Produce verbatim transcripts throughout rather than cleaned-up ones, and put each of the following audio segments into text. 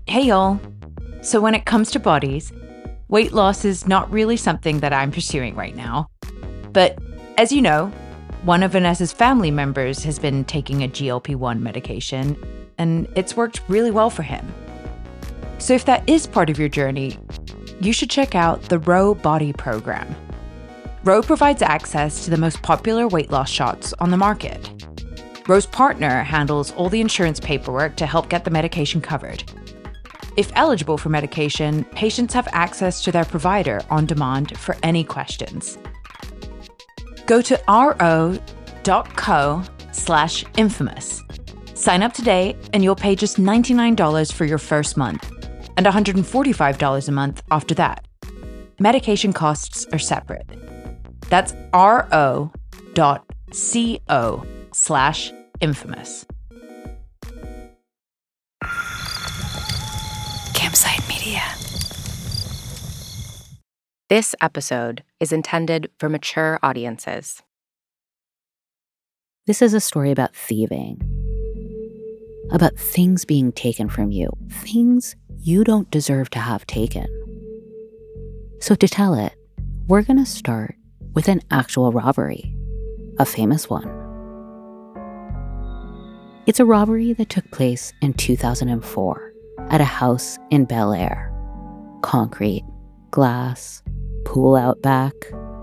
Hey y'all. So when it comes to bodies, weight loss is not really something that I'm pursuing right now. But as you know, one of Vanessa's family members has been taking a G L P one medication, and it's worked really well for him. So if that is part of your journey, you should check out the Ro Body Program. Ro provides access to the most popular weight loss shots on the market. Ro's partner handles all the insurance paperwork to help get the medication covered. If eligible for medication, patients have access to their provider on demand for any questions. Go to ro.co slash infamous. Sign up today and you'll pay just ninety-nine dollars for your first month and one hundred forty-five dollars a month after that. Medication costs are separate. That's ro.co slash infamous. Campside Media. This episode is intended for mature audiences. This is a story about thieving, about things being taken from you, things you don't deserve to have taken. So to tell it, we're going to start with an actual robbery, a famous one. It's a robbery that took place in two thousand four at a house in Bel Air. Concrete, glass, pool out back.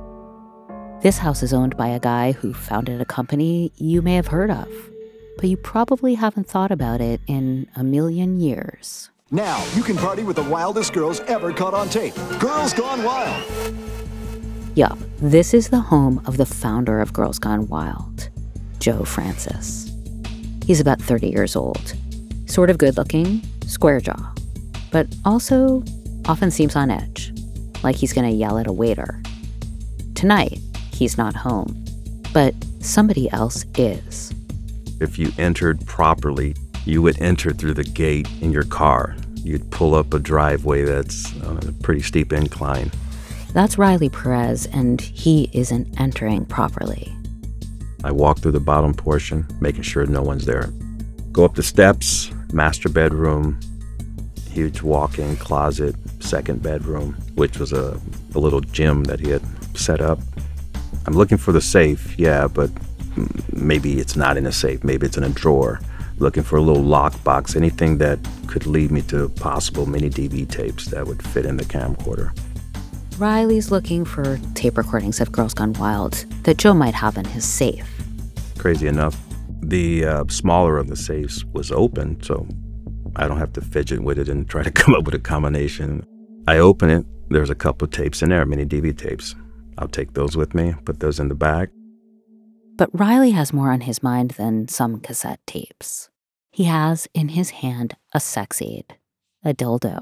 This house is owned by a guy who founded a company you may have heard of, but you probably haven't thought about it in a million years. Now you can party with the wildest girls ever caught on tape. Girls Gone Wild. Yup, this is the home of the founder of Girls Gone Wild, Joe Francis. He's about thirty years old, sort of good-looking, square jaw, but also often seems on edge, like he's gonna yell at a waiter. Tonight, he's not home, but somebody else is. If you entered properly, you would enter through the gate in your car. You'd pull up a driveway that's on a pretty steep incline. That's Riley Perez, and he isn't entering properly. I walk through the bottom portion, making sure no one's there. Go up the steps, master bedroom, huge walk-in closet, second bedroom, which was a, a little gym that he had set up. I'm looking for the safe, yeah, but maybe it's not in a safe. Maybe it's in a drawer. Looking for a little lockbox, anything that could lead me to possible mini D V tapes that would fit in the camcorder. Riley's looking for tape recordings of Girls Gone Wild that Joe might have in his safe. Crazy enough, the uh, smaller of the safes was open, so I don't have to fidget with it and try to come up with a combination. I open it, there's a couple of tapes in there, mini D V tapes. I'll take those with me, put those in the bag. But Riley has more on his mind than some cassette tapes. He has in his hand a sex aid, a dildo.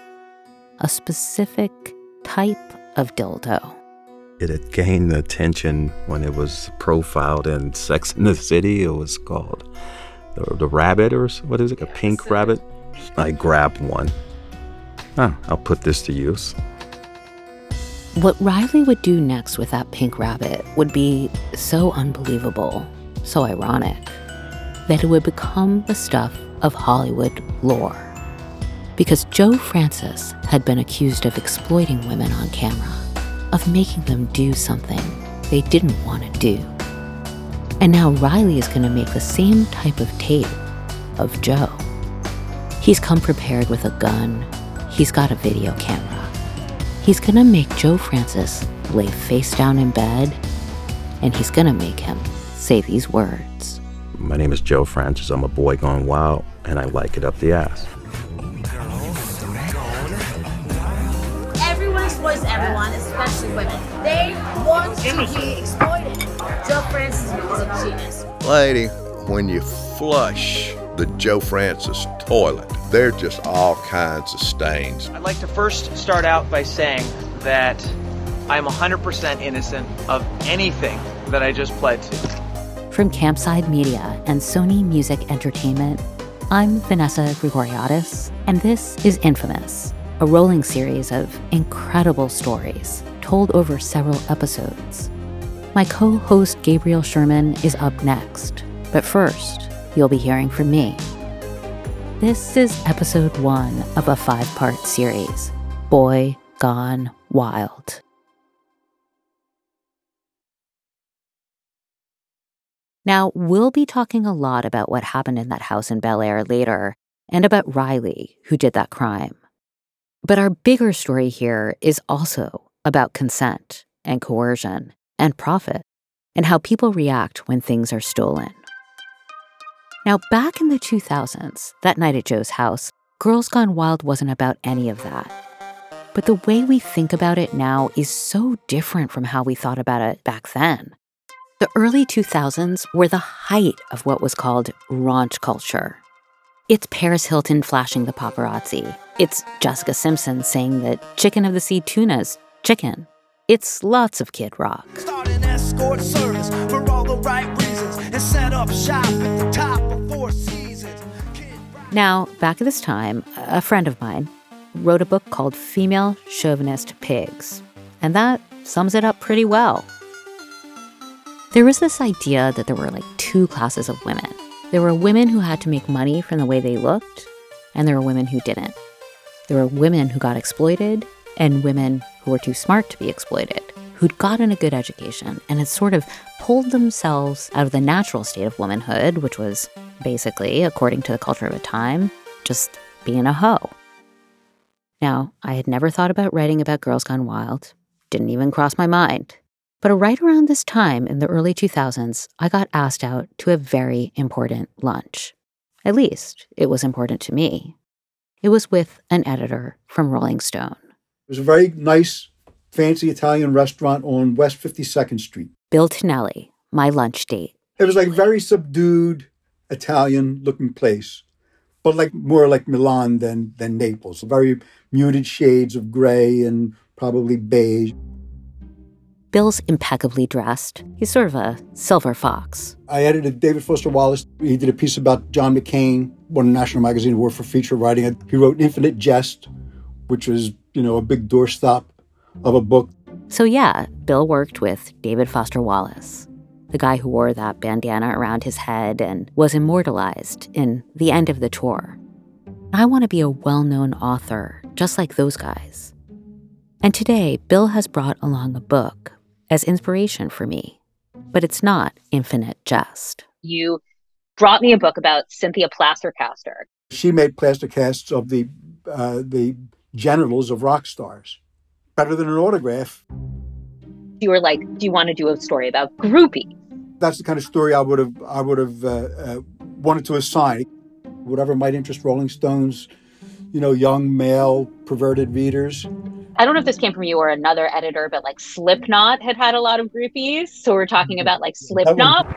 A specific type of dildo. It had gained attention when it was profiled in Sex and the City. It was called the, the Rabbit, or what is it, a pink rabbit? I grabbed one. Ah, I'll put this to use. What Riley would do next with that pink rabbit would be so unbelievable, so ironic, that it would become the stuff of Hollywood lore. Because Joe Francis had been accused of exploiting women on camera, of making them do something they didn't want to do. And now Riley is going to make the same type of tape of Joe. He's come prepared with a gun. He's got a video camera. He's going to make Joe Francis lay face down in bed, and he's going to make him say these words. My name is Joe Francis. I'm a boy gone wild, and I like it up the ass. Everyone exploits everyone, especially women. They want to be exploited. Joe Francis is a genius. Lady, when you flush the Joe Francis toilet, there are just all kinds of stains. I'd like to first start out by saying that I'm one hundred percent innocent of anything that I just pled to. From Campside Media and Sony Music Entertainment, I'm Vanessa Grigoriadis, and this is Infamous, a rolling series of incredible stories told over several episodes. My co-host Gabriel Sherman is up next, but first, you'll be hearing from me. This is episode one of a five-part series, Boy Gone Wild. Now, we'll be talking a lot about what happened in that house in Bel Air later, and about Riley, who did that crime. But our bigger story here is also about consent and coercion and profit, and how people react when things are stolen. Now, back in the two thousands, that night at Joe's house, Girls Gone Wild wasn't about any of that. But the way we think about it now is so different from how we thought about it back then. The early two thousands were the height of what was called raunch culture. It's Paris Hilton flashing the paparazzi. It's Jessica Simpson saying that chicken of the sea tuna's chicken. It's lots of Kid Rock. Start an escort service for all the right reasons and set up shop at the top of Four Seasons. Now, back at this time, a friend of mine wrote a book called Female Chauvinist Pigs, and that sums it up pretty well. There was this idea that there were like two classes of women. There were women who had to make money from the way they looked, and there were women who didn't. There were women who got exploited, and women who were too smart to be exploited, who'd gotten a good education and had sort of pulled themselves out of the natural state of womanhood, which was basically, according to the culture of the time, just being a hoe. Now, I had never thought about writing about Girls Gone Wild, didn't even cross my mind. But right around this time in the early two thousands, I got asked out to a very important lunch. At least, it was important to me. It was with an editor from Rolling Stone. It was a very nice, fancy Italian restaurant on West fifty-second Street. Bill Tonelli, my lunch date. It was like very subdued Italian-looking place, but like more like Milan than than Naples. Very muted shades of gray and probably beige. Bill's impeccably dressed. He's sort of a silver fox. I edited David Foster Wallace. He did a piece about John McCain, won a National Magazine Award for feature writing. He wrote Infinite Jest, which was, you know, a big doorstop of a book. So yeah, Bill worked with David Foster Wallace, the guy who wore that bandana around his head and was immortalized in The End of the Tour. I want to be a well-known author, just like those guys. And today, Bill has brought along a book as inspiration for me, but it's not Infinite Jest. You brought me a book about Cynthia Plastercaster. She made plaster casts of the uh, the genitals of rock stars. Better than an autograph. You were like, do you want to do a story about groupies? That's the kind of story I would have I would have uh, uh, wanted to assign. Whatever might interest Rolling Stone's, you know, young male perverted readers. I don't know if this came from you or another editor, but like Slipknot had had a lot of groupies. So we're talking about like Slipknot.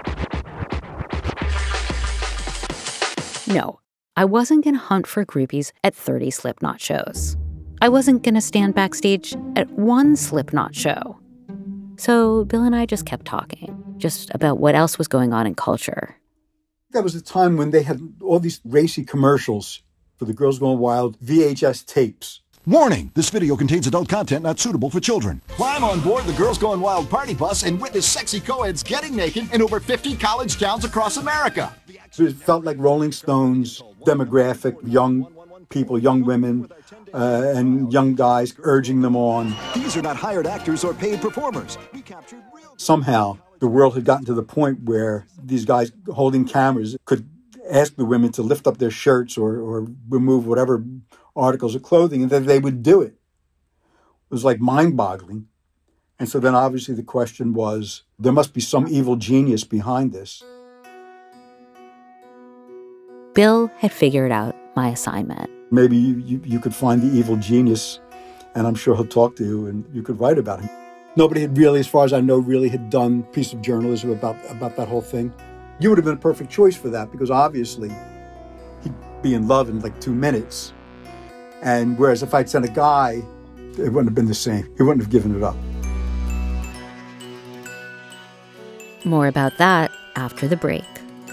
No, I wasn't going to hunt for groupies at thirty Slipknot shows. I wasn't going to stand backstage at one Slipknot show. So Bill and I just kept talking, just about what else was going on in culture. That was the time when they had all these racy commercials for the Girls Gone Wild V H S tapes. Warning, this video contains adult content not suitable for children. Climb on board the Girls Gone Wild party bus and witness sexy co-eds getting naked in over fifty college towns across America. So it felt like Rolling Stones demographic, young people, young women, uh, and young guys urging them on. These are not hired actors or paid performers. We captured real... Somehow, the world had gotten to the point where these guys holding cameras could ask the women to lift up their shirts or, or remove whatever articles of clothing, and then they would do it. It was like mind-boggling. And so then obviously the question was, there must be some evil genius behind this. Bill had figured out my assignment. Maybe you, you, you could find the evil genius, and I'm sure he'll talk to you, and you could write about him. Nobody had really, as far as I know, really had done a piece of journalism about, about that whole thing. You would have been a perfect choice for that, because obviously he'd be in love in like two minutes. And whereas if I'd sent a guy, it wouldn't have been the same. He wouldn't have given it up. More about that after the break.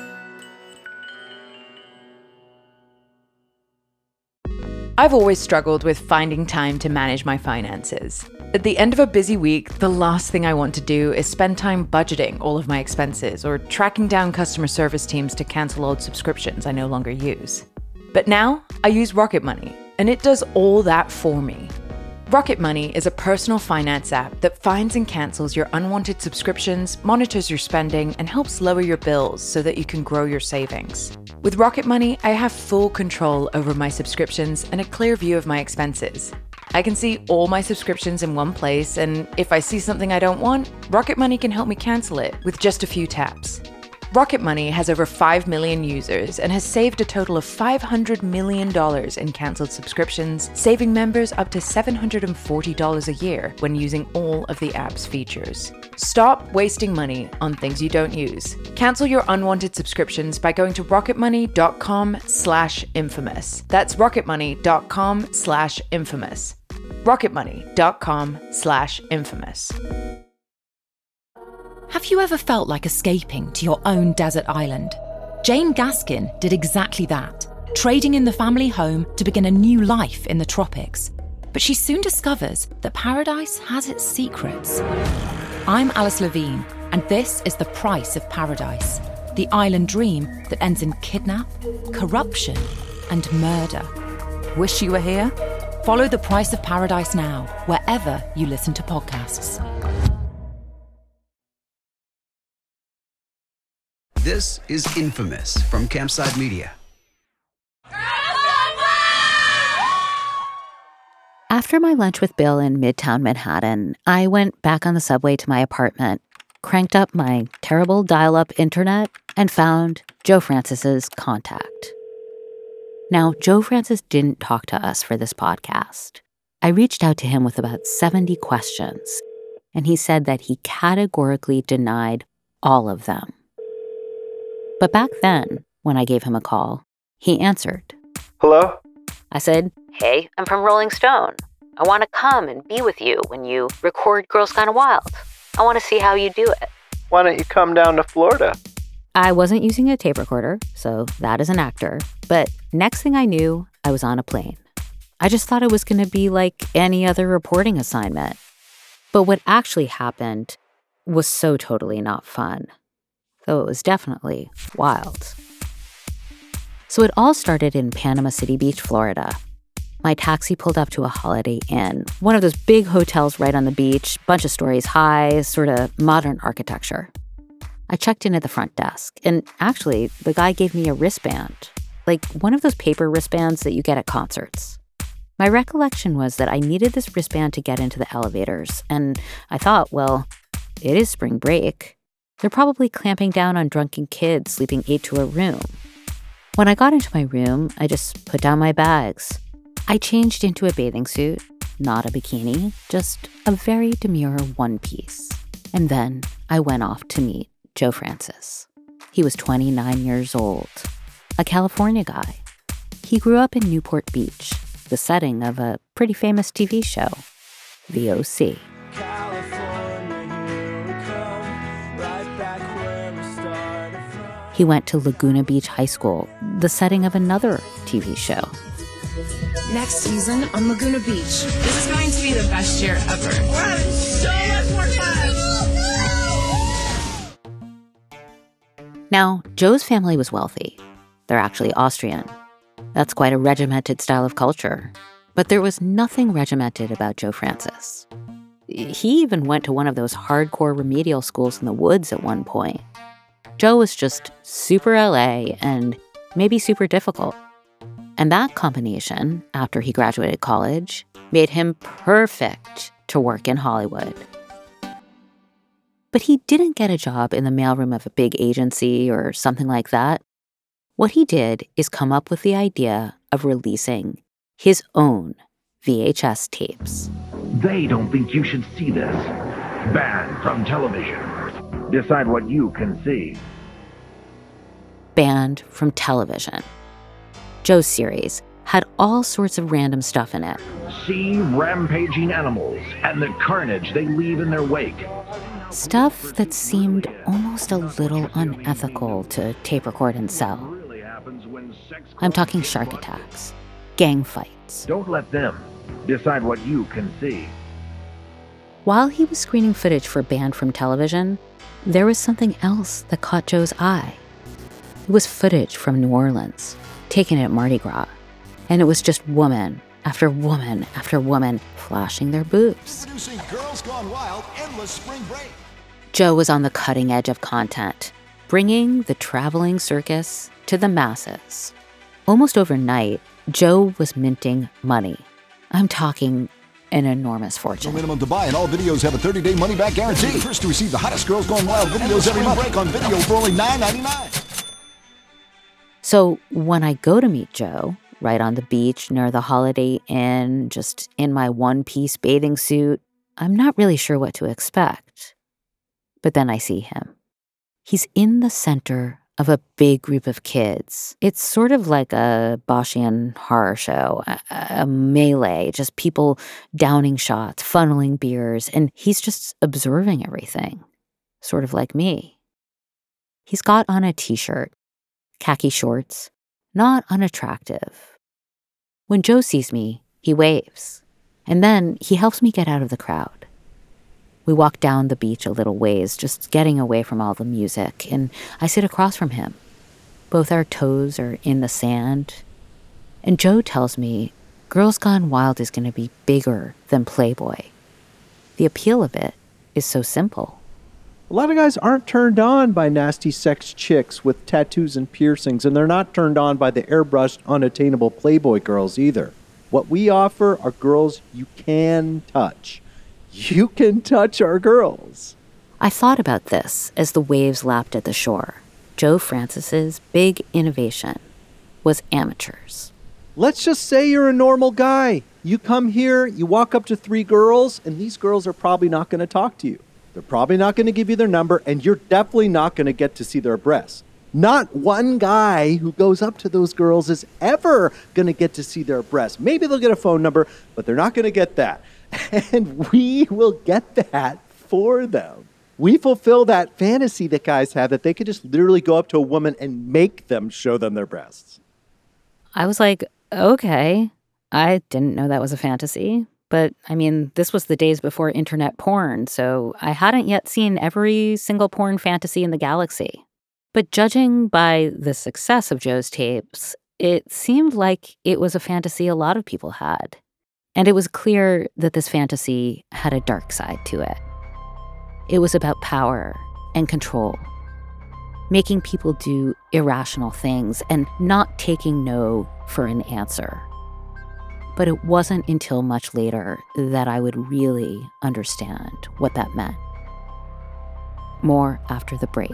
I've always struggled with finding time to manage my finances. At the end of a busy week, the last thing I want to do is spend time budgeting all of my expenses or tracking down customer service teams to cancel old subscriptions I no longer use. But now I use Rocket Money, and it does all that for me. Rocket Money is a personal finance app that finds and cancels your unwanted subscriptions, monitors your spending, and helps lower your bills so that you can grow your savings. With Rocket Money, I have full control over my subscriptions and a clear view of my expenses. I can see all my subscriptions in one place, and if I see something I don't want, Rocket Money can help me cancel it with just a few taps. Rocket Money has over five million users and has saved a total of five hundred million dollars in canceled subscriptions, saving members up to seven hundred forty dollars a year when using all of the app's features. Stop wasting money on things you don't use. Cancel your unwanted subscriptions by going to rocketmoney.com slash infamous. That's rocketmoney.com slash infamous. rocketmoney.com slash infamous. Have you ever felt like escaping to your own desert island? Jane Gaskin did exactly that, trading in the family home to begin a new life in the tropics. But she soon discovers that paradise has its secrets. I'm Alice Levine, and this is The Price of Paradise, the island dream that ends in kidnap, corruption, and murder. Wish you were here? Follow The Price of Paradise now, wherever you listen to podcasts. This is Infamous from Campside Media. After my lunch with Bill in Midtown Manhattan, I went back on the subway to my apartment, cranked up my terrible dial-up internet, and found Joe Francis's contact. Now, Joe Francis didn't talk to us for this podcast. I reached out to him with about seventy questions, and he said that he categorically denied all of them. But back then, when I gave him a call, he answered. Hello? I said, hey, I'm from Rolling Stone. I want to come and be with you when you record Girls Gone Wild. I want to see how you do it. Why don't you come down to Florida? I wasn't using a tape recorder, so that is an actor. But next thing I knew, I was on a plane. I just thought it was going to be like any other reporting assignment. But what actually happened was so totally not fun. Though it was definitely wild. So it all started in Panama City Beach, Florida. My taxi pulled up to a Holiday Inn, one of those big hotels right on the beach, bunch of stories high, sort of modern architecture. I checked in at the front desk, and actually, the guy gave me a wristband, like one of those paper wristbands that you get at concerts. My recollection was that I needed this wristband to get into the elevators, and I thought, well, it is spring break. They're probably clamping down on drunken kids sleeping eight to a room. When I got into my room, I just put down my bags. I changed into a bathing suit, not a bikini, just a very demure one-piece. And then I went off to meet Joe Francis. He was twenty-nine years old, a California guy. He grew up in Newport Beach, the setting of a pretty famous T V show, The O C. He went to Laguna Beach High School, the setting of another T V show. Next season on Laguna Beach. This is going to be the best year ever. We're having so much more fun! Now, Joe's family was wealthy. They're actually Austrian. That's quite a regimented style of culture. But there was nothing regimented about Joe Francis. He even went to one of those hardcore remedial schools in the woods at one point. Joe was just super L A and maybe super difficult. And that combination, after he graduated college, made him perfect to work in Hollywood. But he didn't get a job in the mailroom of a big agency or something like that. What he did is come up with the idea of releasing his own V H S tapes. They don't think you should see this. Banned from television. Decide what you can see. Banned from television. Joe's series had all sorts of random stuff in it. See rampaging animals and the carnage they leave in their wake. Stuff that seemed almost a little unethical to tape record and sell. I'm talking shark attacks, gang fights. Don't let them decide what you can see. While he was screening footage for Banned from Television, there was something else that caught Joe's eye. It was footage from New Orleans, taken at Mardi Gras. And it was just woman after woman after woman flashing their boobs. Introducing Girls Gone Wild Endless Spring Break. Joe was on the cutting edge of content, bringing the traveling circus to the masses. Almost overnight, Joe was minting money. I'm talking an enormous fortune. No minimum to buy, and all videos have a thirty-day money-back guarantee. First to receive the hottest Girls Gone Wild videos every month. Break on video for only nine ninety-nine. So when I go to meet Joe, right on the beach near the Holiday Inn, just in my one-piece bathing suit, I'm not really sure what to expect. But then I see him. He's in the center of a big group of kids. It's sort of like a Boschian horror show, a, a melee, just people downing shots, funneling beers, and he's just observing everything, sort of like me. He's got on a t-shirt, khaki shorts, not unattractive. When Joe sees me, he waves, and then he helps me get out of the crowd. We walk down the beach a little ways, just getting away from all the music, and I sit across from him. Both our toes are in the sand. And Joe tells me Girls Gone Wild is going to be bigger than Playboy. The appeal of it is so simple. A lot of guys aren't turned on by nasty sex chicks with tattoos and piercings, and they're not turned on by the airbrushed, unattainable Playboy girls either. What we offer are girls you can touch. You can touch our girls. I thought about this as the waves lapped at the shore. Joe Francis's big innovation was amateurs. Let's just say you're a normal guy. You come here, you walk up to three girls, and these girls are probably not going to talk to you. They're probably not going to give you their number, and you're definitely not going to get to see their breasts. Not one guy who goes up to those girls is ever going to get to see their breasts. Maybe they'll get a phone number, but they're not going to get that. And we will get that for them. We fulfill that fantasy that guys have, that they could just literally go up to a woman and make them show them their breasts. I was like, okay. I didn't know that was a fantasy. But, I mean, this was the days before internet porn, so I hadn't yet seen every single porn fantasy in the galaxy. But judging by the success of Joe's tapes, it seemed like it was a fantasy a lot of people had. And it was clear that this fantasy had a dark side to it. It was about power and control, making people do irrational things and not taking no for an answer. But it wasn't until much later that I would really understand what that meant. More after the break.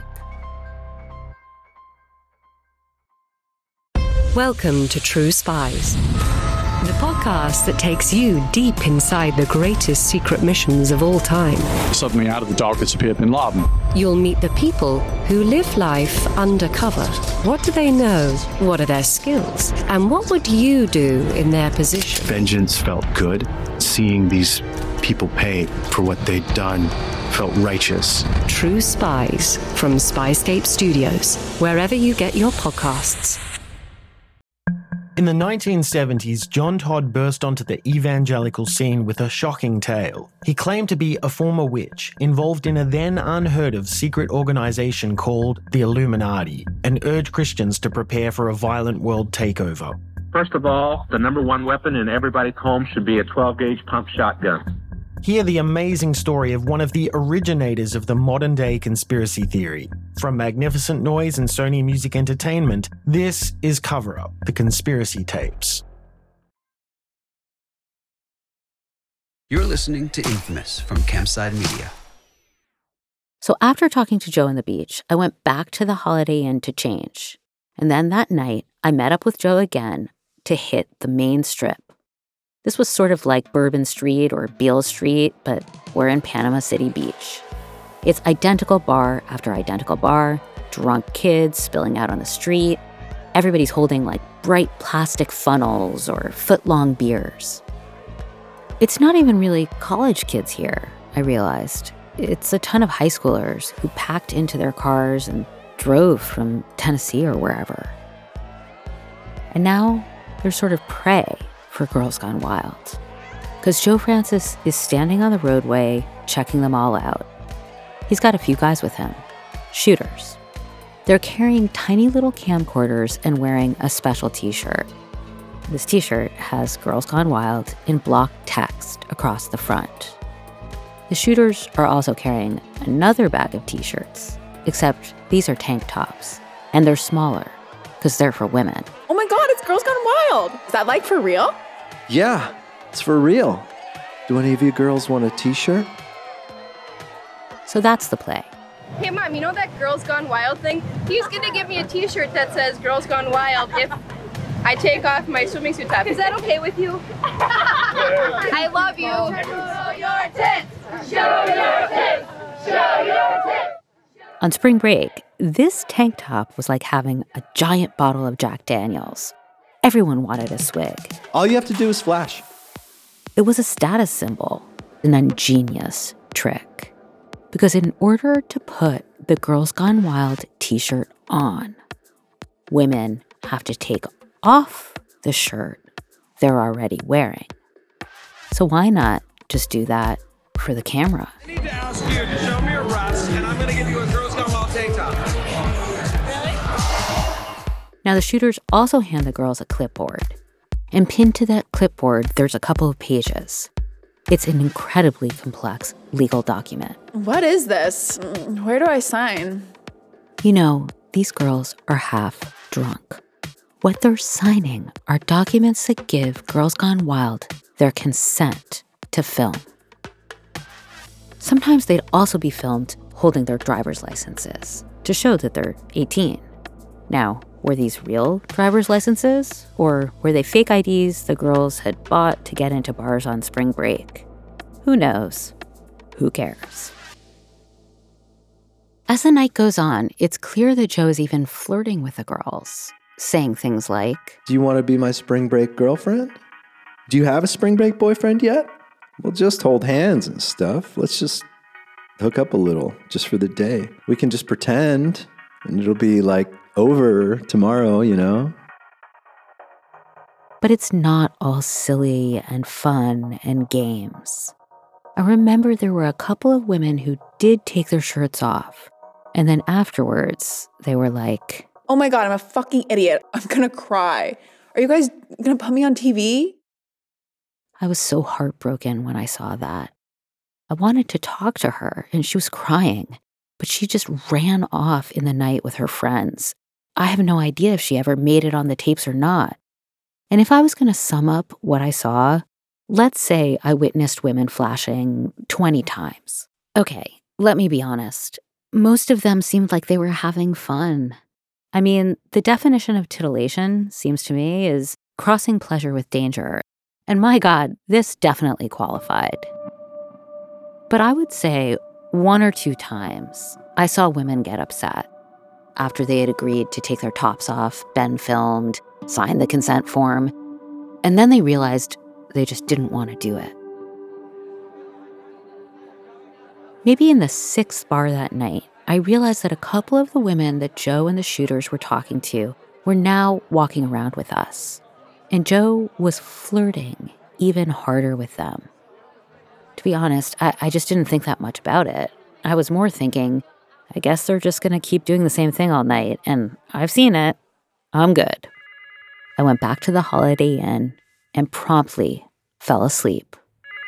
Welcome to True Spies, the podcast that takes you deep inside the greatest secret missions of all time. Suddenly, out of the darkness appeared Bin Laden. You'll meet the people who live life undercover. What do they know? What are their skills? And what would you do in their position? Vengeance felt good. Seeing these people pay for what they'd done felt righteous. True Spies from Spyscape Studios, wherever you get your podcasts. In the nineteen seventies, John Todd burst onto the evangelical scene with a shocking tale. He claimed to be a former witch, involved in a then unheard-of secret organization called the Illuminati, and urged Christians to prepare for a violent world takeover. First of all, the number one weapon in everybody's home should be a twelve gauge pump shotgun. Hear the amazing story of one of the originators of the modern-day conspiracy theory. From Magnificent Noise and Sony Music Entertainment, this is Cover Up, the Conspiracy Tapes. You're listening to Infamous from Campside Media. So after talking to Joe on the beach, I went back to the Holiday Inn to change. And then that night, I met up with Joe again to hit the main strip. This was sort of like Bourbon Street or Beale Street, but we're in Panama City Beach. It's identical bar after identical bar, drunk kids spilling out on the street. Everybody's holding like bright plastic funnels or foot-long beers. It's not even really college kids here, I realized. It's a ton of high schoolers who packed into their cars and drove from Tennessee or wherever. And now they're sort of prey for Girls Gone Wild. Because Joe Francis is standing on the roadway, checking them all out. He's got a few guys with him, shooters. They're carrying tiny little camcorders and wearing a special t-shirt. This t-shirt has Girls Gone Wild in block text across the front. The shooters are also carrying another bag of t-shirts, except these are tank tops, and they're smaller, because they're for women. Oh my God, it's Girls Gone Wild. Is that like for real? Yeah, it's for real. Do any of you girls want a t-shirt? So that's the play. Hey Mom, you know that Girls Gone Wild thing? He's gonna give me a t-shirt that says Girls Gone Wild if I take off my swimming suit top. Is that okay with you? I love you. Show your tits! Show your tits! Show your tits! On spring break, this tank top was like having a giant bottle of Jack Daniels. Everyone wanted a swig. All you have to do is flash. It was a status symbol, an ingenious trick. Because in order to put the Girls Gone Wild t-shirt on, women have to take off the shirt they're already wearing. So why not just do that for the camera? I need to ask you to show me your breasts, and I'm going to give you a Girls Gone Wild tank top. Now the shooters also hand the girls a clipboard. And pinned to that clipboard, there's a couple of pages. It's an incredibly complex legal document. What is this? Where do I sign? You know, these girls are half drunk. What they're signing are documents that give Girls Gone Wild their consent to film. Sometimes they'd also be filmed holding their driver's licenses to show that they're eighteen. Now, were these real driver's licenses, or were they fake I Ds the girls had bought to get into bars on spring break? Who knows? Who cares? As the night goes on, it's clear that Joe is even flirting with the girls, saying things like, Do you want to be my spring break girlfriend? Do you have a spring break boyfriend yet? We'll just hold hands and stuff. Let's just hook up a little, just for the day. We can just pretend, and it'll be like over tomorrow, you know? But it's not all silly and fun and games. I remember there were a couple of women who did take their shirts off, and then afterwards, they were like, Oh my God, I'm a fucking idiot. I'm gonna cry. Are you guys gonna put me on T V? I was so heartbroken when I saw that. I wanted to talk to her, and she was crying, but she just ran off in the night with her friends. I have no idea if she ever made it on the tapes or not. And if I was going to sum up what I saw, let's say I witnessed women flashing twenty times. Okay, let me be honest. Most of them seemed like they were having fun. I mean, the definition of titillation, seems to me, is crossing pleasure with danger. And my God, this definitely qualified. But I would say one or two times I saw women get upset after they had agreed to take their tops off, been filmed, sign the consent form, and then they realized they just didn't want to do it. Maybe in the sixth bar that night, I realized that a couple of the women that Joe and the shooters were talking to were now walking around with us. And Joe was flirting even harder with them. To be honest, I, I just didn't think that much about it. I was more thinking, I guess they're just going to keep doing the same thing all night, and I've seen it. I'm good. I went back to the Holiday Inn and promptly fell asleep.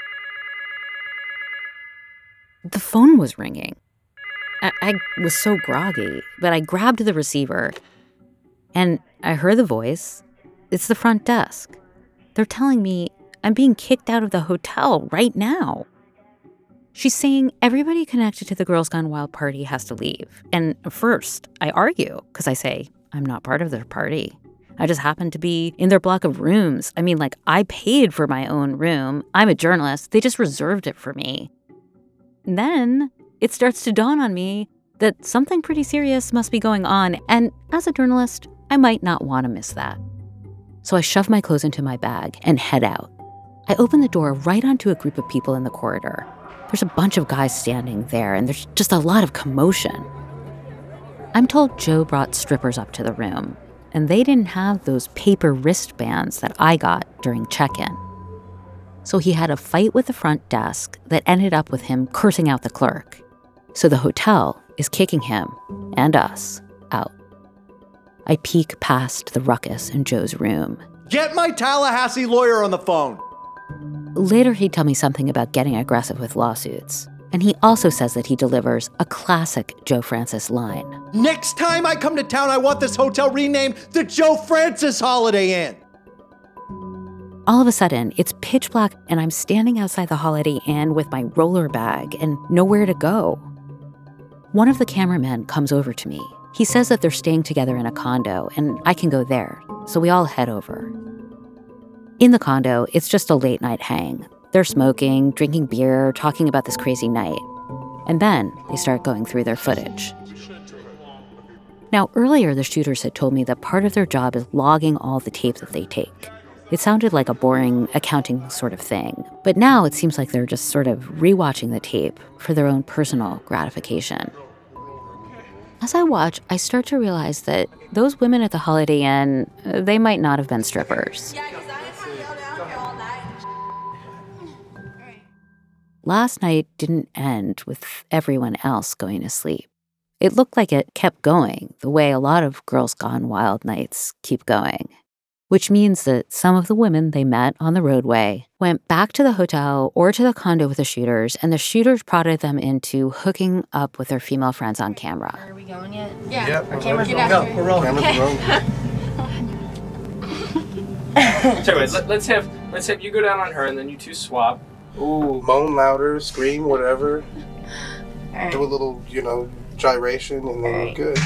The phone was ringing. I, I was so groggy, but I grabbed the receiver, and I heard the voice. It's the front desk. They're telling me I'm being kicked out of the hotel right now. She's saying everybody connected to the Girls Gone Wild party has to leave. And first, I argue, because I say, I'm not part of their party. I just happen to be in their block of rooms. I mean, like, I paid for my own room. I'm a journalist. They just reserved it for me. And then it starts to dawn on me that something pretty serious must be going on. And as a journalist, I might not want to miss that. So I shove my clothes into my bag and head out. I open the door right onto a group of people in the corridor. There's a bunch of guys standing there, and there's just a lot of commotion. I'm told Joe brought strippers up to the room, and they didn't have those paper wristbands that I got during check-in. So he had a fight with the front desk that ended up with him cursing out the clerk. So the hotel is kicking him and us out. I peek past the ruckus in Joe's room. Get my Tallahassee lawyer on the phone. Later, he'd tell me something about getting aggressive with lawsuits. And he also says that he delivers a classic Joe Francis line. Next time I come to town, I want this hotel renamed the Joe Francis Holiday Inn. All of a sudden, it's pitch black and I'm standing outside the Holiday Inn with my roller bag and nowhere to go. One of the cameramen comes over to me. He says that they're staying together in a condo and I can go there, so we all head over. In the condo, it's just a late night hang. They're smoking, drinking beer, talking about this crazy night. And then they start going through their footage. Now, earlier, the shooters had told me that part of their job is logging all the tape that they take. It sounded like a boring accounting sort of thing. But now it seems like they're just sort of rewatching the tape for their own personal gratification. As I watch, I start to realize that those women at the Holiday Inn, they might not have been strippers. Last night didn't end with everyone else going to sleep. It looked like it kept going the way a lot of Girls Gone Wild nights keep going, which means that some of the women they met on the roadway went back to the hotel or to the condo with the shooters, and the shooters prodded them into hooking up with their female friends on camera. Are we going yet? Yeah. Yep, Our we're camera's rolling. rolling. Go, we're rolling. Okay. So anyways, let, let's have let's have you go down on her and then you two swap. Ooh, moan louder, scream, whatever. Right. Do a little, you know, gyration, and then we're good.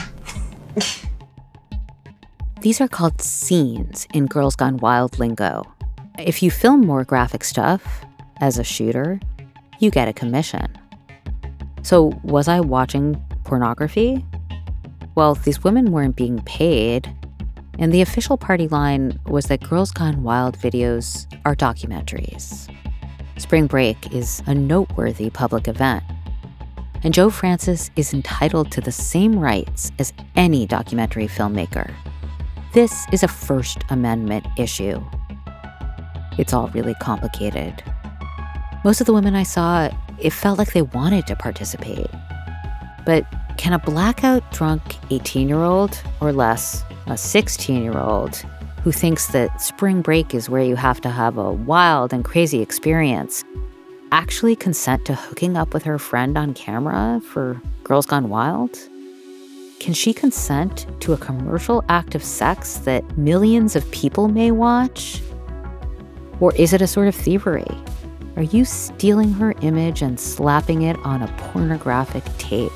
These are called scenes in Girls Gone Wild lingo. If you film more graphic stuff as a shooter, you get a commission. So was I watching pornography? Well, these women weren't being paid, and the official party line was that Girls Gone Wild videos are documentaries. Spring Break is a noteworthy public event, and Joe Francis is entitled to the same rights as any documentary filmmaker. This is a First Amendment issue. It's all really complicated. Most of the women I saw, it felt like they wanted to participate. But can a blackout drunk eighteen-year-old, or less, a sixteen-year-old, who thinks that spring break is where you have to have a wild and crazy experience, actually consent to hooking up with her friend on camera for Girls Gone Wild? Can she consent to a commercial act of sex that millions of people may watch? Or is it a sort of thievery? Are you stealing her image and slapping it on a pornographic tape?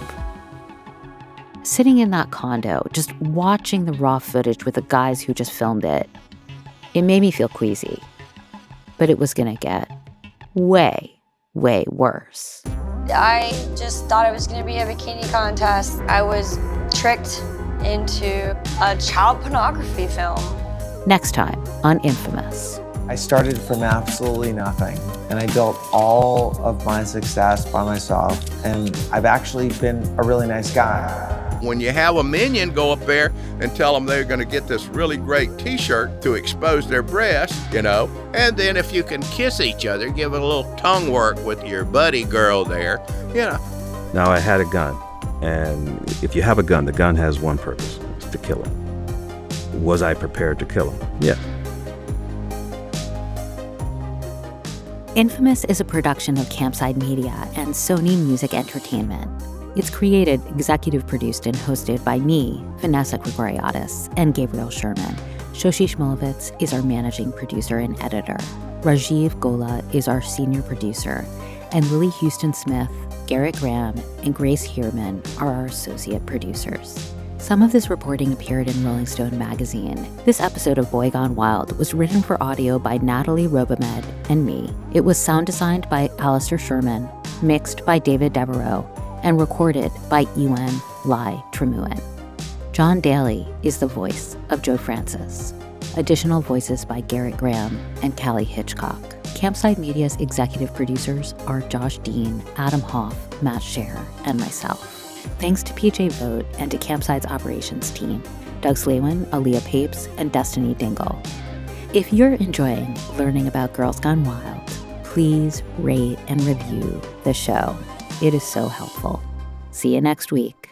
Sitting in that condo, just watching the raw footage with the guys who just filmed it, it made me feel queasy. But it was gonna get way, way worse. I just thought it was gonna be a bikini contest. I was tricked into a child pornography film. Next time on Infamous. I started from absolutely nothing, and I built all of my success by myself, and I've actually been a really nice guy. When you have a minion go up there and tell them they're going to get this really great t-shirt to expose their breasts, you know, and then if you can kiss each other, give it a little tongue work with your buddy girl there, you know. Now, I had a gun, and if you have a gun, the gun has one purpose, it's to kill him. Was I prepared to kill him? Yeah. Infamous is a production of Campside Media and Sony Music Entertainment. It's created, executive produced, and hosted by me, Vanessa Gregoriadis, and Gabriel Sherman. Shoshi Shmulevitz is our managing producer and editor. Rajiv Gola is our senior producer. And Lily Houston Smith, Garrett Graham, and Grace Heerman are our associate producers. Some of this reporting appeared in Rolling Stone magazine. This episode of Boy Gone Wild was written for audio by Natalie Robomed and me. It was sound designed by Alistair Sherman, mixed by David Devereaux, and recorded by Ewan Lai Tremuen. John Daly is the voice of Joe Francis. Additional voices by Garrett Graham and Callie Hitchcock. Campside Media's executive producers are Josh Dean, Adam Hoff, Matt Scher, and myself. Thanks to P J Vogt and to Campside's operations team, Doug Slawin, Aaliyah Papes, and Destiny Dingle. If you're enjoying learning about Girls Gone Wild, please rate and review the show. It is so helpful. See you next week.